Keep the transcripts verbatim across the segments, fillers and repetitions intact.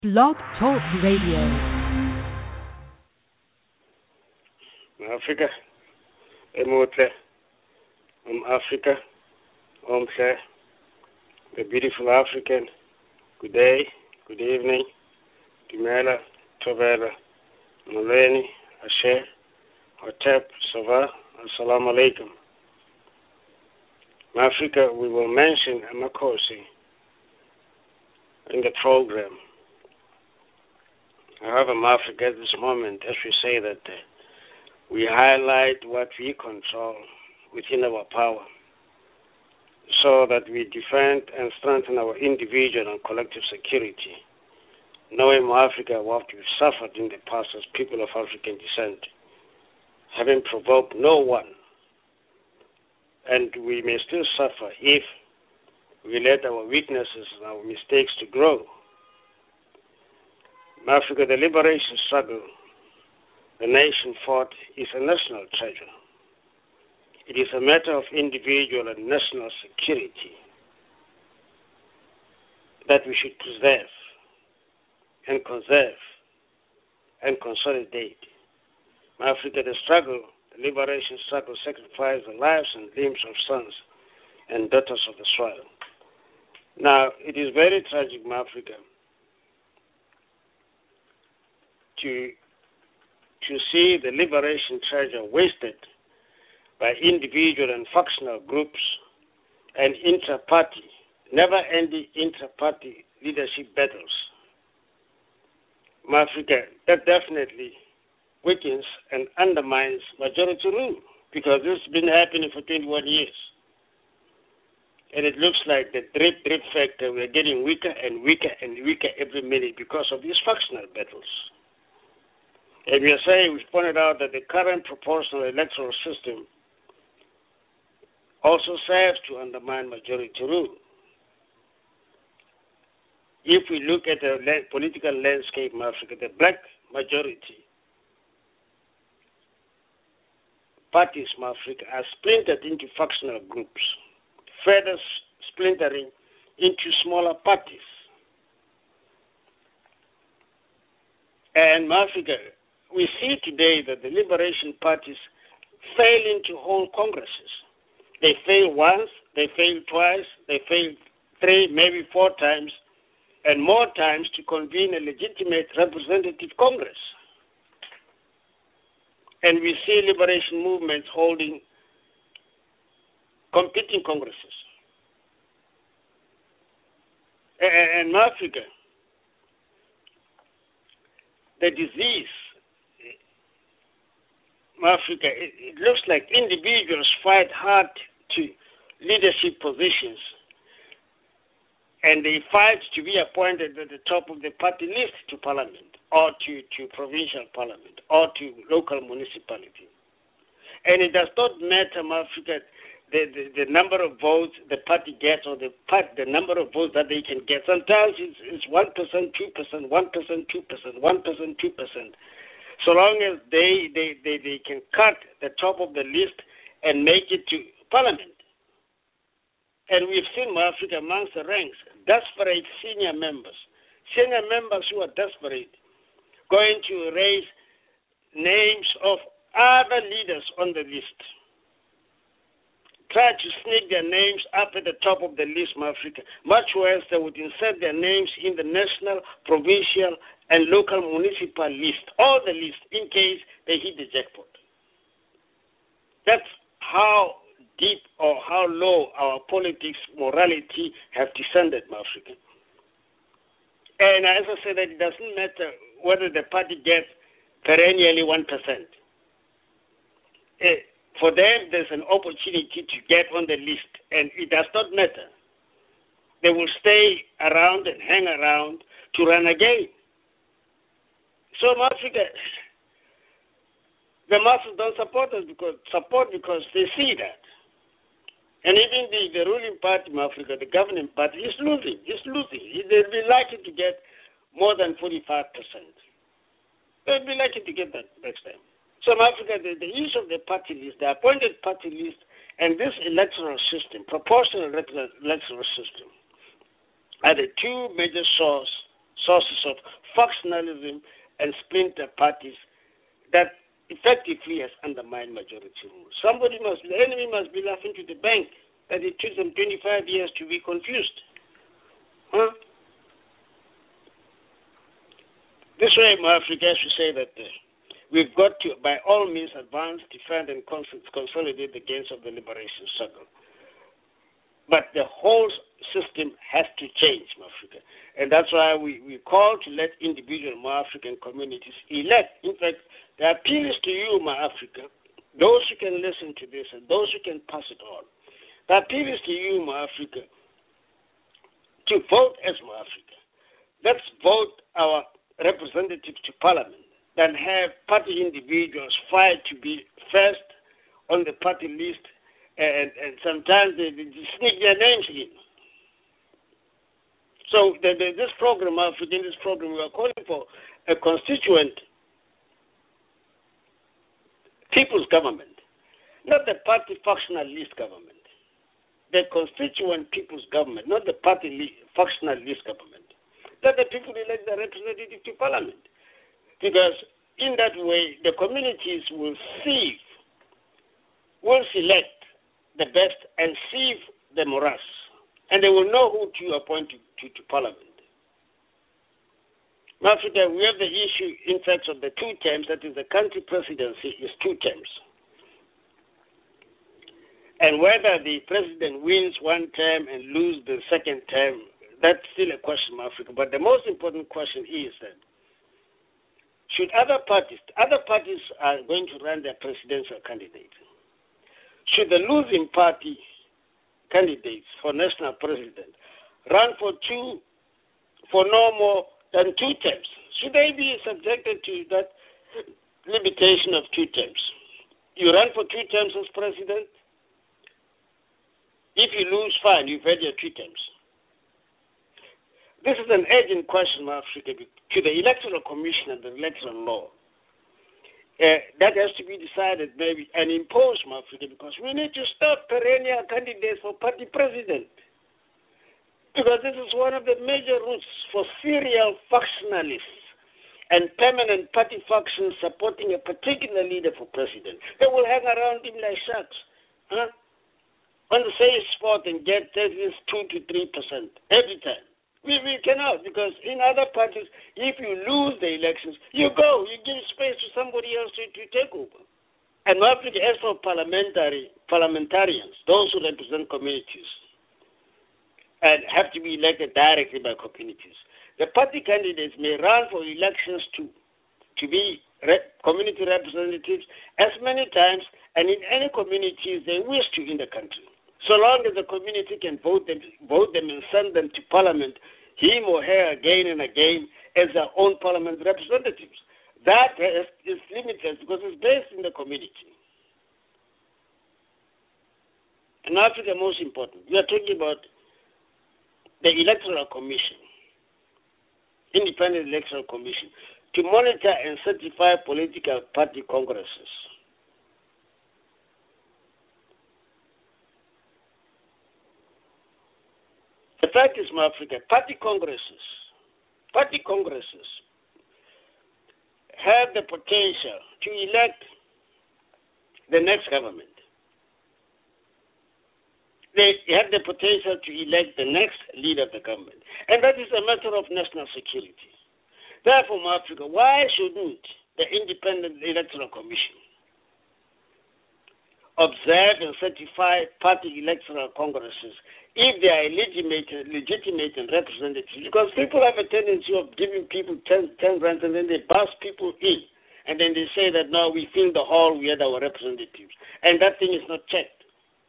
Blog Talk Radio. Africa, Emotle, um Africa, um the beautiful African. Good day, good evening, Dumela, Tovela, Muleni, Ashe, Hotep, Sava, Assalamu alaikum. In Africa, we will mention Amakosi in the program. However, in Africa at this moment, as we say that uh, we highlight what we control within our power so that we defend and strengthen our individual and collective security, knowing Africa what we've suffered in the past as people of African descent, having provoked no one, and we may still suffer if we let our weaknesses and our mistakes to grow. In Africa, the liberation struggle the nation fought is a national treasure. It is a matter of individual and national security that we should preserve and conserve and consolidate. In Africa, the struggle, the liberation struggle, sacrificed the lives and limbs of sons and daughters of the soil. Now, it is very tragic in Africa to to see the liberation treasure wasted by individual and factional groups and inter-party, never-ending inter-party leadership battles. In Africa, that definitely weakens and undermines majority rule because this has been happening for twenty-one years. And it looks like the drip, drip factor, we're getting weaker and weaker and weaker every minute because of these factional battles. And we are saying, we pointed out that the current proportional electoral system also serves to undermine majority rule. If we look at the political landscape in Africa, the black majority parties in Africa are splintered into factional groups, further splintering into smaller parties. And in Africa, we see today that the liberation parties fail to hold congresses. They fail once, they fail twice, they fail three, maybe four times, and more times to convene a legitimate representative congress. And we see liberation movements holding competing congresses. And in Africa, the disease Africa, it, it looks like individuals fight hard to leadership positions and they fight to be appointed at the top of the party list to parliament or to, to provincial parliament or to local municipality. And it does not matter in Africa the, the, the number of votes the party gets or the part, the number of votes that they can get. Sometimes it's, it's one percent, two percent, one percent, two percent, one percent, two percent. So long as they, they, they, they can cut the top of the list and make it to parliament. And we've seen in Africa amongst the ranks, desperate senior members, senior members who are desperate, going to raise names of other leaders on the list. Try to sneak their names up at the top of the list in Africa. Much worse, they would insert their names in the national, provincial, and local municipal list, all the lists, in case they hit the jackpot. That's how deep or how low our politics, morality have descended in Africa. And as I said, it doesn't matter whether the party gets perennially one percent. For them, there's an opportunity to get on the list, and it does not matter. They will stay around and hang around to run again. So in Africa, the masses don't support us because support because they see that. And even the, the ruling party in Africa, the governing party, is losing. It's losing. They'll be likely to get more than forty-five percent. They'll be likely to get that next time. So in Africa, the, the use of the party list, the appointed party list, and this electoral system, proportional electoral system, are the two major sources sources of factionalism and splinter parties that effectively has undermined majority rule. Somebody must, the enemy must be laughing to the bank that it took them twenty-five years to be confused. Huh? This way, Africa, I should say that uh, we've got to, by all means, advance, defend, and cons- consolidate the gains of the liberation struggle. But the whole system has to change, Africa. And that's why we, we call to let individual African communities elect. In fact, the appeal is to you, Africa, those who can listen to this and those who can pass it on. The appeal is to you, Africa, to vote as Africa. Let's vote our representatives to parliament than have party individuals fight to be first on the party list, and, and sometimes they, they sneak their names in. So the, the, this program, Africa, in this program, we are calling for a constituent people's government, not the party factional list government. The constituent people's government, not the party li- factional list government. Let the people elect the representative to parliament. Because in that way, the communities will sieve, will select the best and sieve the morass. And they will know who to appoint to, to, to parliament. In Africa, we have the issue, in fact, of the two terms, that is the country presidency is two terms. And whether the president wins one term and loses the second term, that's still a question in Africa. But the most important question is that should other parties, other parties are going to run their presidential candidate. Should the losing party candidates for national president run for two, for no more than two terms? Should they be subjected to that limitation of two terms? You run for two terms as president. If you lose, fine, you've had your two terms. This is an urgent question, Africa, to the Electoral Commission and the electoral law. Uh, that has to be decided maybe and imposed, Africa, because we need to stop perennial candidates for party president. Because this is one of the major routes for serial factionalists and permanent party factions supporting a particular leader for president. They will hang around him like sharks. Huh? On the same spot and get at least two to three percent every time. We we cannot, because in other parties, if you lose the elections, you go, you give space to somebody else to, to take over. And Africa, as for parliamentary parliamentarians, those who represent communities, and have to be elected directly by communities, the party candidates may run for elections to to be re- community representatives as many times and in any communities they wish to in the country. So long as the community can vote them, vote them and send them to parliament, him or her again and again as their own parliament representatives. That is, is limited because it's based in the community. And Africa, most important, we are talking about the Electoral Commission, Independent Electoral Commission, to monitor and certify political party congresses. The fact is, Africa, party congresses, party congresses have the potential to elect the next government. They have the potential to elect the next leader of the government. And that is a matter of national security. Therefore, Africa, why shouldn't the Independent Electoral Commission observe and certify party electoral congresses if they are legitimate, legitimate and representative? Because people have a tendency of giving people ten, ten rand and then they buzz people in. And then they say that, no, we filled the hall, we had our representatives. And that thing is not checked.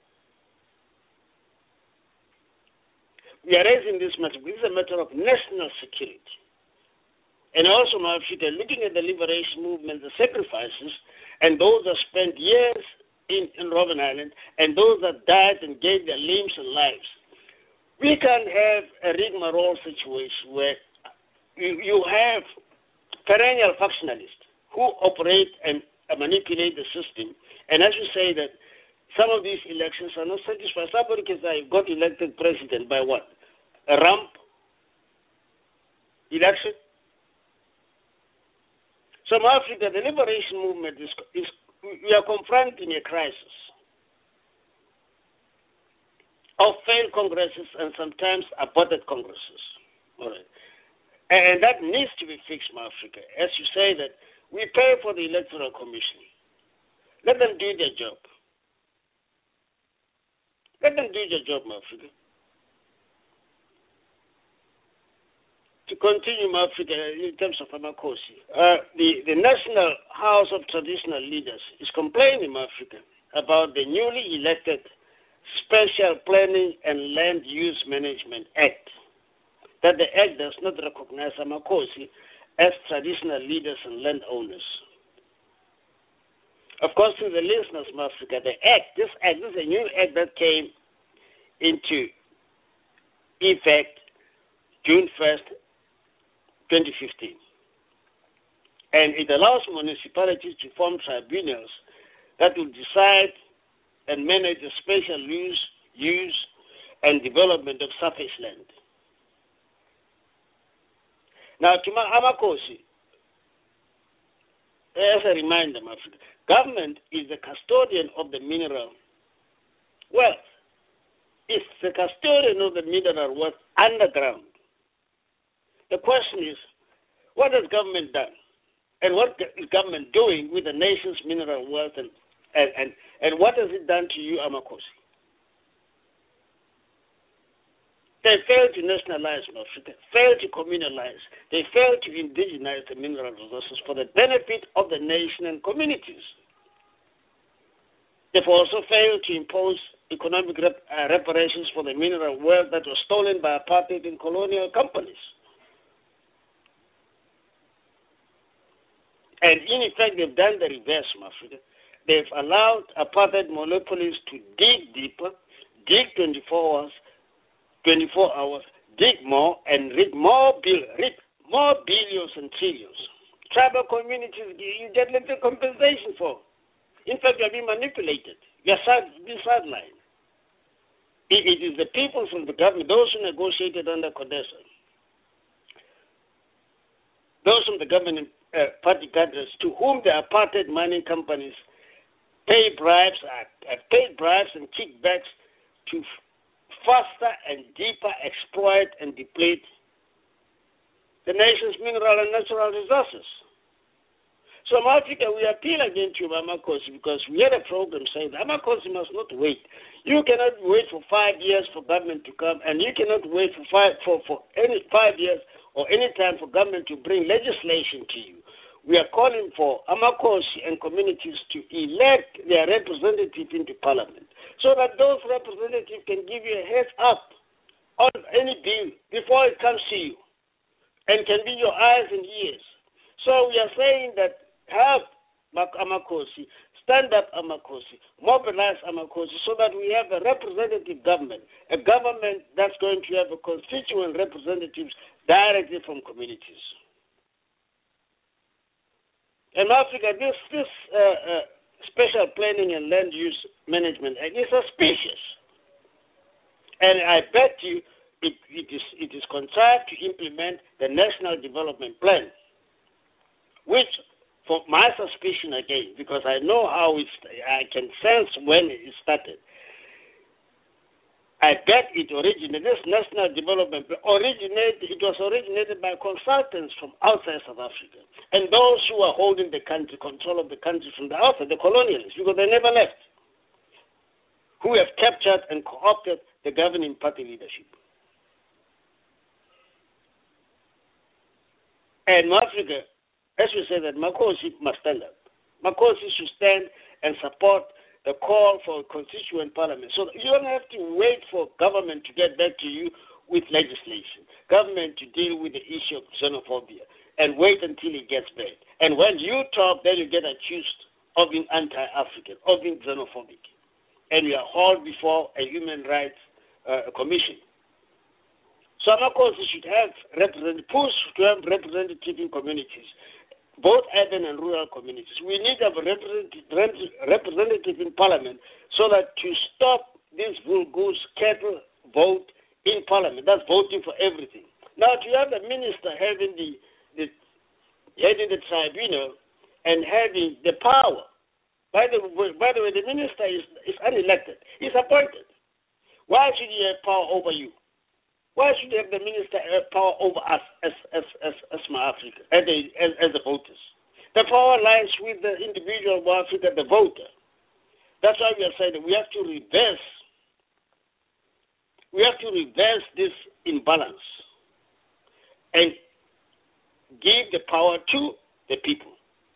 We are raising this matter. This is a matter of national security. And also, Africa, looking at the liberation movement, the sacrifices, and those that spent years in, in Robben Island, and those that died and gave their limbs and lives. We can't have a rigmarole situation where you, you have perennial factionalists who operate and manipulate the system. And as you say that some of these elections are not satisfied. Somebody can say, got elected president by what? A rump? election. South Africa, the liberation movement is, is we are confronting a crisis of failed congresses and sometimes aborted congresses. All right. And, and that needs to be fixed, South Africa. As you say that we pay for the Electoral Commission. Let them do their job. Let them do their job, South Africa. To continue, South Africa, in terms of Amakosi, uh, the, the National House of Traditional Leaders is complaining, South Africa, about the newly elected Special Planning and Land Use Management Act, that the act does not recognize Amakosi as traditional leaders and landowners. Of course, to the listeners, South Africa, the act, this act, this is a new act that came into effect June first, twenty fifteen. And it allows municipalities to form tribunals that will decide and manage the special use, use and development of surface land. Now, to Amakosi, as a reminder, my friend, government is the custodian of the mineral wealth. It's the custodian of the mineral wealth underground. The question is, what has government done? And what is government doing with the nation's mineral wealth? And, and, and, and what has it done to you, Amakosi? They failed to nationalize South Africa, failed to communalize. They failed to indigenize the mineral resources for the benefit of the nation and communities. They've also failed to impose economic rep- uh, reparations for the mineral wealth that was stolen by apartheid and colonial companies. And in effect, they've done the reverse, South Africa. They've allowed apartheid monopolies to dig deeper, dig twenty-four hours, twenty-four hours, dig more, and reap more, bill, reap more billions and trillions. Tribal communities, you get little compensation for. In fact, you're being manipulated. You're being sidelined. It, it is the people from the government, those who negotiated under CODESA, those from the government uh, party cadres to whom the apartheid mining companies pay bribes, uh, uh, paid bribes and kickbacks to f- faster and deeper exploit and deplete the nation's mineral and natural resources. So, South Africa, we appeal again to Amakosi because we had a program saying that Amakosi must not wait. You cannot wait for five years for government to come, and you cannot wait for five for, for any five years or any time for government to bring legislation to you. We are calling for Amakosi and communities to elect their representative into parliament so that those representatives can give you a heads up on any bill before it comes to you and can be your eyes and ears. So we are saying that help Amakosi, stand up Amakosi, mobilize Amakosi so that we have a representative government, a government that's going to have a constituent representatives directly from communities. In Africa, this, this uh, uh, Special Planning and Land Use Management Act is suspicious. And I bet you it, it, is, it is contrived to implement the National Development Plan, which, for my suspicion again, because I know how it's, I can sense when it started, I bet it originated, this National Development Plan originated, it was originated by consultants from outside South Africa and those who are holding the country, control of the country from the outside, the colonialists, because they never left, who have captured and co-opted the governing party leadership. And in Africa, as we say that Makosi must stand up. Makosi should stand and support the call for a constituent parliament. So you don't have to wait for government to get back to you with legislation, government to deal with the issue of xenophobia, and wait until it gets bad. And when you talk, then you get accused of being anti-African, of being xenophobic. And you are hauled before a human rights uh, commission. So Makosi should have representative, push to have representative in communities, both urban and rural communities. We need to have a representative in parliament so that to stop this vulgus cattle vote in parliament, that's voting for everything. Now to have the minister having the, the heading the tribunal and having the power. By the by the way, the minister is, is unelected. He's appointed. Why should he have power over you? Why should have the minister have power over us as as as, as Africa, as the as, as the voters? The power lies with the individual Africa, the voter. That's why we are saying that we have to reverse. We have to reverse this imbalance and give the power to the people.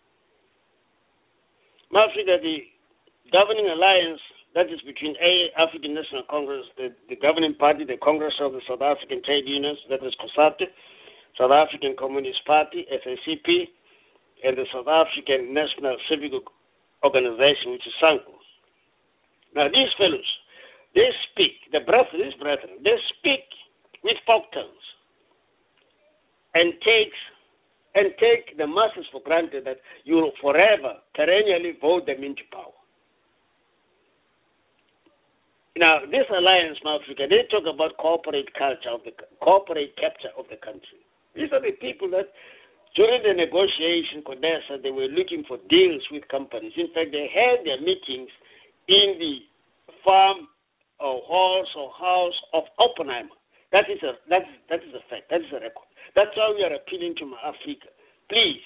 Africa, the governing alliance that is between A, African National Congress, the, the governing party, the Congress of the South African Trade Unions, that is COSATU, South African Communist Party, S A C P, and the South African National Civic Organization, which is SANCO. Now, these fellows, they speak, the brethren, these brethren, they speak with folk tongues and takes and take the masses for granted that you will forever, perennially vote them into power. Now, this alliance, Africa, they talk about corporate culture of the corporate capture of the country. These are the people that, during the negotiation, CODESA, they were looking for deals with companies. In fact, they had their meetings in the farm or halls or house of Oppenheimer. That is a that is that is a fact. That is a record. That's why we are appealing to Africa. Please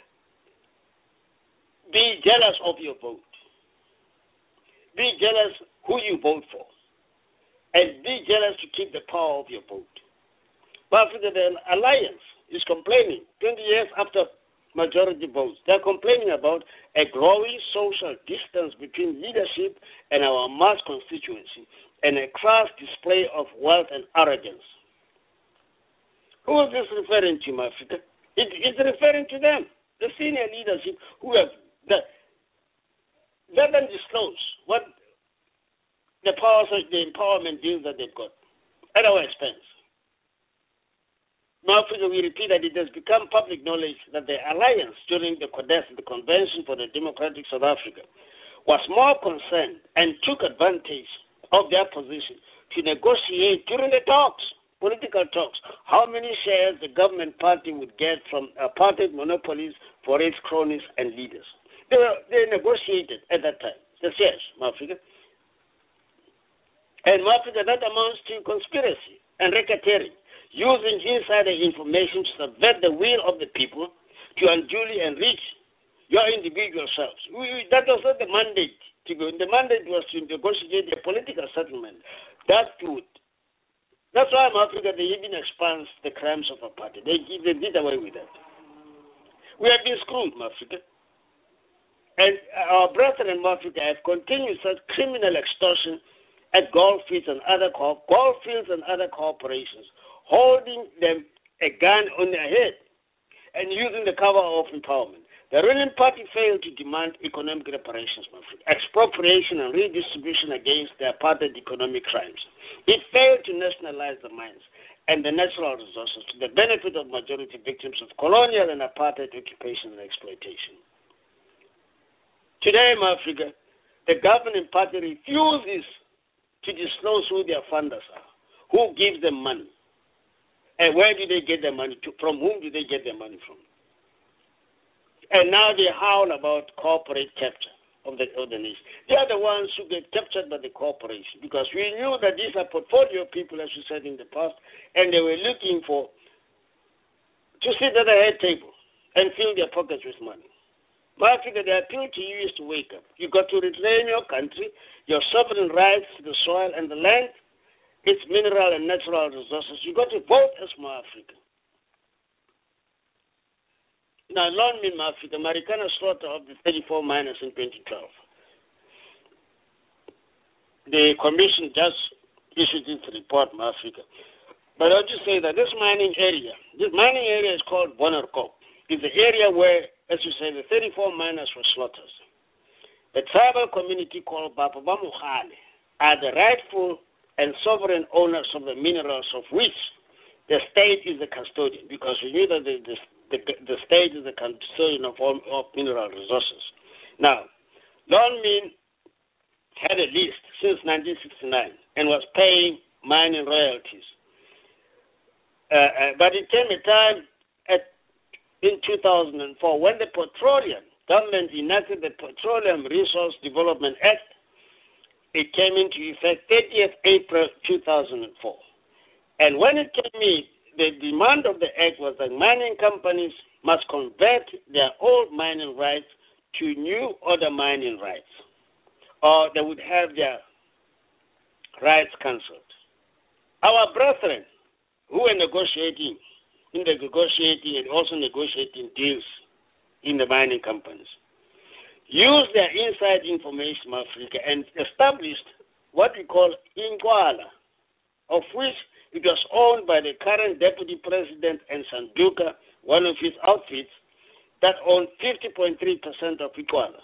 be jealous of your vote. Be jealous who you vote for, and be jealous to keep the power of your vote. But Africa, the alliance is complaining twenty years after majority votes. They're complaining about a growing social distance between leadership and our mass constituency, and a crass display of wealth and arrogance. Who is this referring to, Africa? It, it's referring to them, the senior leadership who have the, let them disclose what the powers, the empowerment deals that they've got at our expense. Now, Africa, we repeat that it has become public knowledge that the alliance during the CODESA, the Convention for the Democratic South Africa, was more concerned and took advantage of their position to negotiate during the talks, political talks, how many shares the government party would get from apartheid monopolies for its cronies and leaders. They were, they negotiated at that time, the shares, Africa. And Africa, that amounts to conspiracy and racketeering, using insider information to subvert the will of the people to unduly enrich your individual selves. We, that was not the mandate to go. The mandate was to negotiate a political settlement that would. That's why in Africa they even expunged the crimes of apartheid. They, they did away with that. We have been screwed, Africa. And our brethren in Africa have continued such criminal extortion at gold fields and other co- gold fields and other corporations, holding them a gun on their head and using the cover of empowerment. The ruling party failed to demand economic reparations, expropriation and redistribution against the apartheid economic crimes. It failed to nationalize the mines and the natural resources to the benefit of majority victims of colonial and apartheid occupation and exploitation. Today in Africa, the governing party refuses to disclose who their funders are, who gives them money, and where do they get their money to, from whom do they get their money from. And now they howl about corporate capture of the, of the nation. They are the ones who get captured by the corporation, because we knew that these are portfolio people, as we said in the past, and they were looking for to sit at the head table and fill their pockets with money. But Africa, the appeal to you is to wake up. You've got to reclaim your country, your sovereign rights to the soil and the land, its mineral and natural resources. You've got to vote as more Africa. Now, Lone Min Africa, Marikana slaughter of the thirty-four miners in twenty twelve. The commission just issued its report, Africa. But I'll just say that this mining area, this mining area is called Bonerkop. It's the area where, as you say, the thirty-four miners were slaughtered. The tribal community called Bapabamukhale are the rightful and sovereign owners of the minerals of which the state is the custodian, because we knew that the, the, the, the state is the custodian of all of mineral resources. Now, Lone Min had a list since nineteen sixty-nine and was paying mining royalties Uh, uh, but it came a time at, in two thousand four when the petroleum government enacted the Petroleum Resource Development Act. It came into effect thirtieth April two thousand four. And when it came in, the demand of the act was that mining companies must convert their old mining rights to new order mining rights, or they would have their rights cancelled. Our brethren who were negotiating, in the negotiating and also negotiating deals in the mining companies, used their inside information from Africa and established what we call Inkwala, of which it was owned by the current deputy president and Sanduka, one of his outfits, that owned fifty point three percent of Inkwala.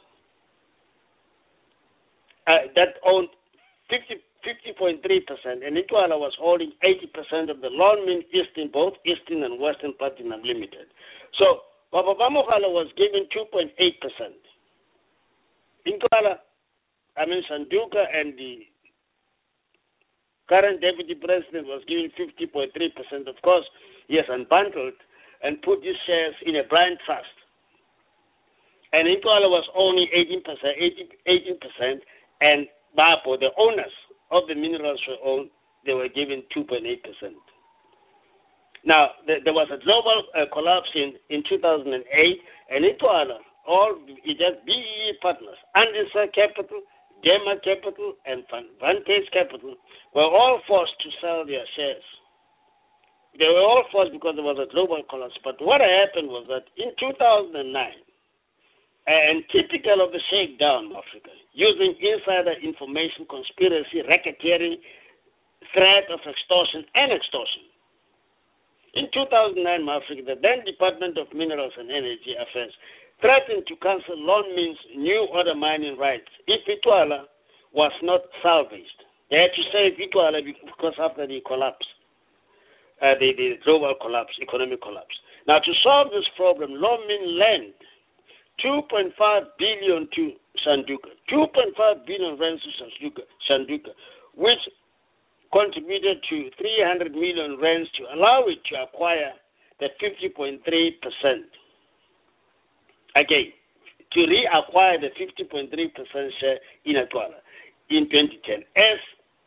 Uh, that owned fifty point three percent, and Inkwala was holding eighty percent of the Lonmin Eastern, both Eastern and Western Platinum Limited. So, Baba Bamokhala was given two point eight percent. Inkwala, I mean Sanduka, and the current deputy president was given fifty point three percent. Of course, he has unbundled and put these shares in a blind trust. And Inkwala was only eighteen percent, eighteen percent, and BAPO, the owners of the minerals were owned, they were given two point eight percent. Now, there, there was a global uh, collapse in, in two thousand eight, and Inkwala, all it just B E E partners, Andisa Capital, Dema Capital, and Vantage Capital were all forced to sell their shares. They were all forced because there was a global collapse. But what happened was that in two thousand nine, and typical of the shakedown of Africa, using insider information, conspiracy, racketeering, threat of extortion, and extortion. In two thousand nine, Africa, the then Department of Minerals and Energy Affairs threatened to cancel Lonmin's new order mining rights if Inkwala was not salvaged. They had to save Inkwala because after the collapse, uh, the, the global collapse, economic collapse. Now, to solve this problem, Lonmin lent two point five billion dollars to Sanduka, two point five billion rands to Sanduka, Sanduka, which contributed to three hundred million rands to allow it to acquire the fifty point three percent. Again, to reacquire the fifty point three percent share in Inkwala in twenty ten. As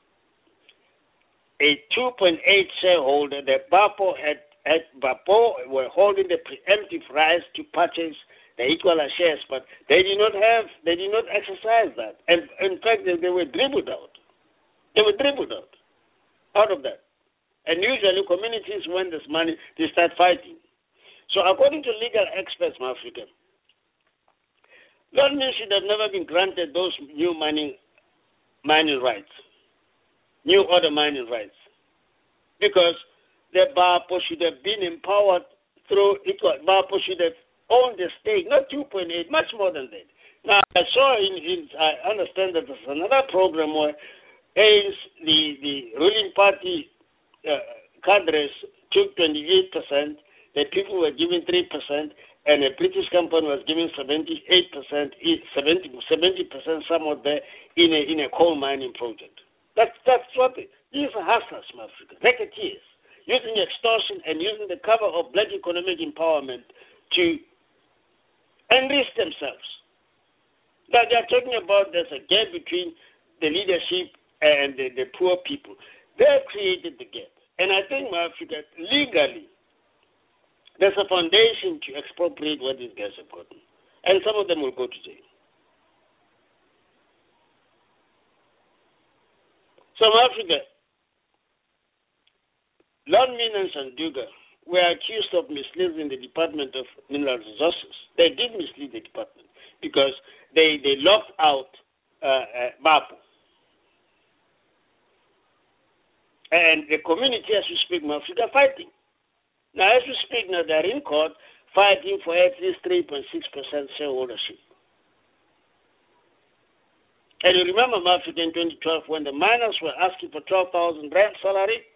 a two point eight shareholder, the BAPO had, had BAPO were holding the preemptive rights to purchase the Inkwala shares, but they did not have, they did not exercise that. And in fact, they, they were dribbled out. They were dribbled out, out of that. And usually communities, when there's money, they start fighting. So according to legal experts in Africa, Lonmin should have never been granted those new mining, mining rights, new order mining rights, because the BAPO should have been empowered through Inkwala. BAPO should have owned the stake, not two point eight, much more than that. Now, I saw in, in I understand that there's another program where A I S, the, the ruling party uh, cadres took twenty-eight percent, the people were given three percent, and a British company was given seventy-eight percent, seventy, seventy percent somewhat there in a, in a coal mining project. That's, that's what it, these are hustlers from Africa, racketeers, using extortion and using the cover of black economic empowerment to enrich themselves. Now they are talking about there's a gap between the leadership and the, the poor people. They have created the gap. And I think Africa, legally, there's a foundation to expropriate what these guys have gotten. And some of them will go to jail. So Africa, Lonmin and Sanduka were accused of misleading the Department of Mineral Resources. They did mislead the department because they, they locked out uh, uh, BAPO. And the community, as we speak, Africa, fighting. Now, as we speak now, they're in court fighting for at least three point six percent shareholdership. And you remember, Africa, in twenty twelve, when the miners were asking for twelve thousand rand salary,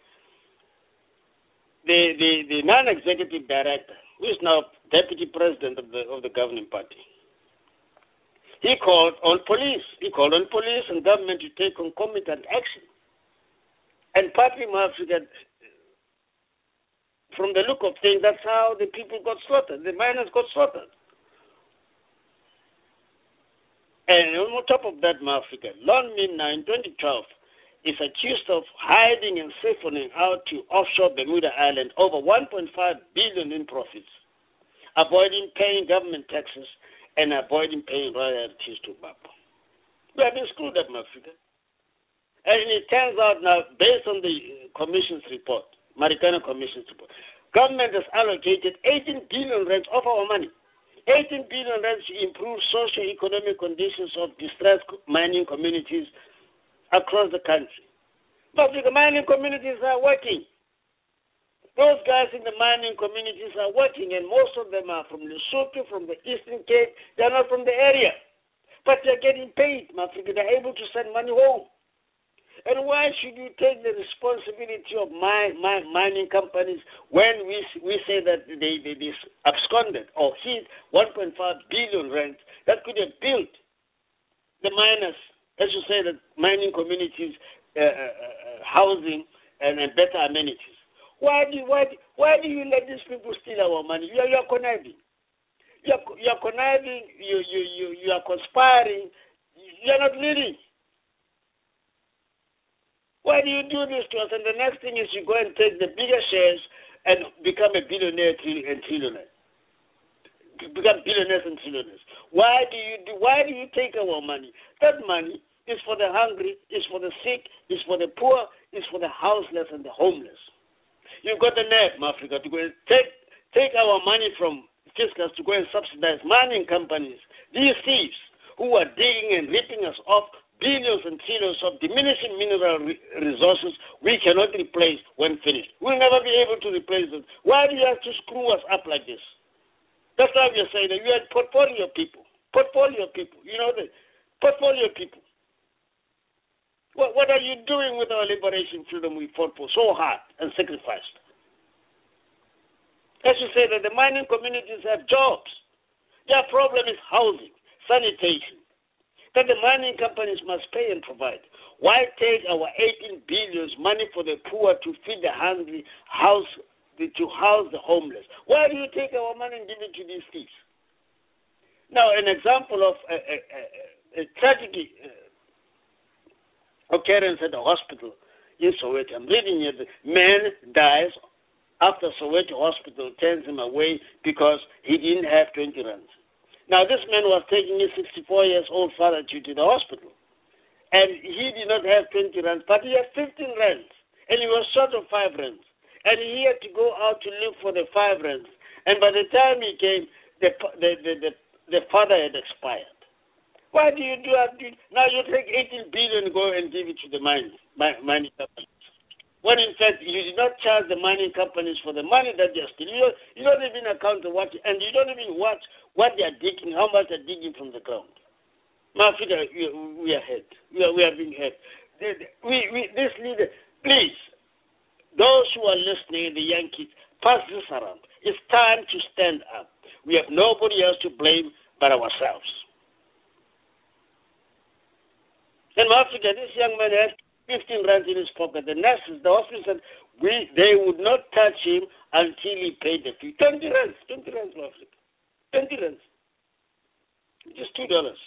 The, the, the non-executive director, who is now deputy president of the of the governing party, he called on police. He called on police and government to take concomitant action. And Party Africa from the look of things, that's how the people got slaughtered. The miners got slaughtered. And on top of that, Africa, Lonmin now in twenty twelve is accused of hiding and siphoning out to offshore Bermuda Island over one point five billion dollars in profits, avoiding paying government taxes and avoiding paying royalties to B A P. We have been screwed up, Africa. And it turns out now, based on the Commission's report, Marikana Commission's report, government has allocated eighteen billion rands of our money. eighteen billion rands to improve socio-economic conditions of distressed mining communities across the country. But the mining communities are working. Those guys in the mining communities are working, and most of them are from Lesotho, from the Eastern Cape. They're not from the area. But they're getting paid, Africa. They're able to send money home. And why should you take the responsibility of mine, mine, mining companies when we we say that they, they, they absconded or hid one point five billion rand that could have built the miners, as you say, the mining communities, uh, uh, housing, and, and better amenities? Why do, why, do, why do you let these people steal our money? You are, you are conniving. You are, you are conniving, you, you, you, you are conspiring, you are not leading. Why do you do this to us? And the next thing is you go and take the bigger shares and become a billionaire and trillionaire. Become billionaires and trillionaires. Why do you do? Why do you take our money? That money is for the hungry, is for the sick, is for the poor, is for the houseless and the homeless. You've got the nerve, Africa, to go and take take our money from fiscals to go and subsidize mining companies. These thieves who are digging and ripping us off billions and trillions of diminishing mineral re- resources we cannot replace when finished. We'll never be able to replace them. Why do you have to screw us up like this? That's why we're saying that you are portfolio people. Portfolio people. You know, the portfolio people. What, what are you doing with our liberation freedom we fought for so hard and sacrificed? As you say that the mining communities have jobs. Their problem is housing, sanitation, that the mining companies must pay and provide. Why take our eighteen billion money for the poor to feed the hungry, house to house the homeless? Why do you take our money and give it to these thieves? Now, an example of a, a, a, a tragic uh, occurrence at the hospital in Soweto. I'm reading here. The man dies after Soweto hospital turns him away because he didn't have twenty rands. Now, this man was taking his sixty-four years old father to, to the hospital. And he did not have twenty rands, but he had fifteen rands. And he was short of five rands. And he had to go out to look for the five rands. And by the time he came, the the the, the, the father had expired. Why do you do that? Now you take eighteen billion and go and give it to the mining, mining companies. When in fact you did not charge the mining companies for the money that they're stealing. You don't, you don't even account for what, and you don't even watch what they are digging, how much they're digging from the ground. Africa, we, we are hurt. We are, we are being hurt. We, we, this leader, please, those who are listening, the young kids, pass this around. It's time to stand up. We have nobody else to blame but ourselves. In Africa, this young man has fifteen rands in his pocket. The nurses, the hospital said, we, they would not touch him until he paid the fee. twenty rands, twenty rands in Africa. twenty rands. Just two dollars.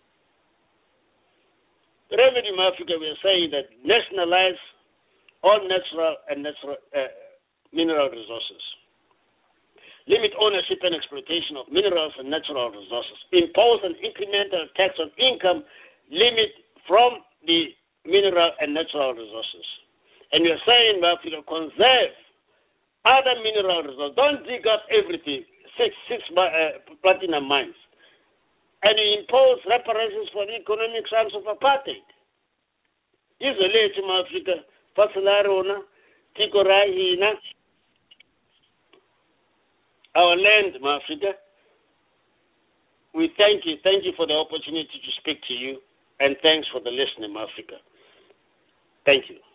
The remedy in Africa, we are saying that nationalize all natural and natural uh, mineral resources. Limit ownership and exploitation of minerals and natural resources. Impose an incremental tax on income limit from the mineral and natural resources. And we are saying in Africa, conserve other mineral resources. Don't dig up everything, six, six uh, platinum mines. And you impose reparations for the economic crimes of apartheid. Isolate Africa, Fasalarona, Tikorahina, our land, Africa. We thank you. Thank you for the opportunity to speak to you. And thanks for the listening, Africa. Thank you.